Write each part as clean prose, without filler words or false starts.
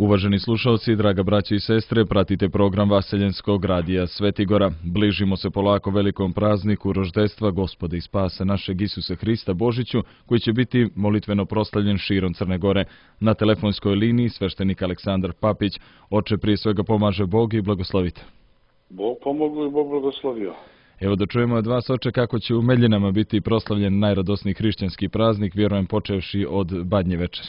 Uvaženi slušalci, draga braće i sestre, pratite program Vaseljenskog radija Svetigora. Bližimo se polako velikom prazniku roždestva Gospoda i spasa našeg Isusa Hrista Božiću, koji će biti molitveno proslavljen širom Crne Gore. Na telefonskoj liniji sveštenik Aleksandar Papić. Oče, prije svega pomaže Bog i blagoslovite. Bog pomogao i Bog blagoslovio. Evo da čujemo od vas, oče, kako će u Meljinama biti proslavljen najradosniji hrišćanski praznik, vjerujem počevši od Badnje večeri.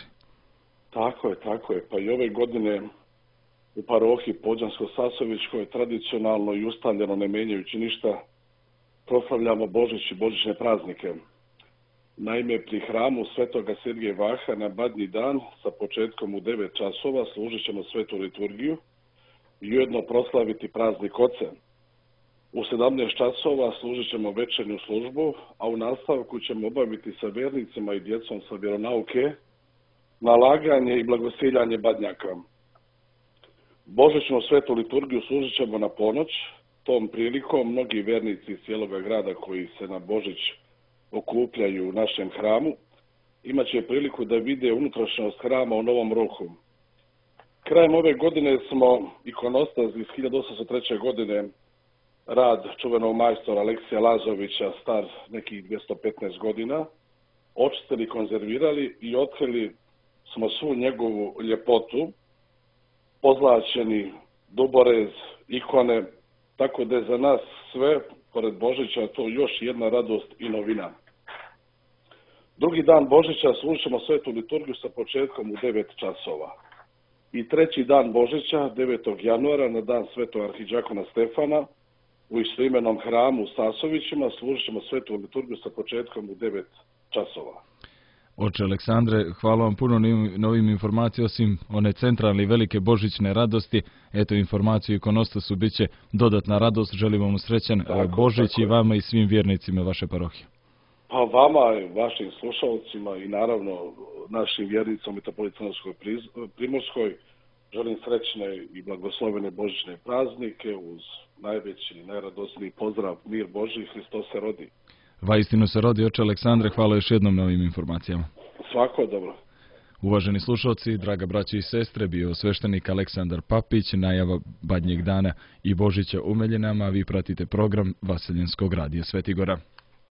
Tako je. Pa i ove godine u parohiji Pođansko-Sasovičkoj tradicionalno i ustaljeno, ne menjajući ništa, proslavljamo Božić i božićne praznike. Naime, pri hramu Svetoga Sergeja Vaha na Badnji dan sa početkom u 9 časova služit ćemo svetu liturgiju i ujedno proslaviti praznik Oce. U 17 časova služit ćemo večernju službu, a u nastavku ćemo obaviti sa vernicima i djecom sa vjeronauke nalaganje i blagosiljanje badnjaka. Božićnu svetu liturgiju služit ćemo na ponoć. Tom prilikom mnogi vernici iz cijeloga grada koji se na Božić okupljaju u našem hramu imat će priliku da vide unutrašnjost hrama u novom ruhu. Krajem ove godine smo ikonostas iz 1803. godine, rad čuvenog majstora Aleksija Lazovića, star nekih 215 godina, očistili, konzervirali i otkrili smo svu njegovu ljepotu, pozlačeni duborez, ikone, tako da je za nas sve, pored Božića, to još jedna radost i novina. Drugi dan Božića služit ćemo svetu liturgiju sa početkom u 9 časova. I treći dan Božića, 9. januara, na dan svetog arhidžakona Stefana, u istoimenom hramu u Sasovićima služit ćemo svetu liturgiju sa početkom u 9 časova. Oče Aleksandre, hvala vam puno na ovim informacijama, osim one centralne i velike božićne radosti. Eto, informaciju ikonostasu bit će dodatna radost. Želim vam srećan Božić i vama i svim vjernicima vaše parohije. Pa vama, vašim slušalcima i naravno našim vjernicom Metropolitanskoj Primorskoj želim srećne i blagoslovene božićne praznike uz najveći i najradosniji pozdrav, mir Božji, Hristos se rodi. Vaistinu se rodi, oče Aleksandre, hvala još jednom na ovim informacijama. Svako dobro. Uvaženi slušalci, draga braći i sestre, bio sveštenik Aleksandar Papić, najava Badnjeg dana i Božića u Meljinama, a vi pratite program Vaseljenskog radija Svetigora.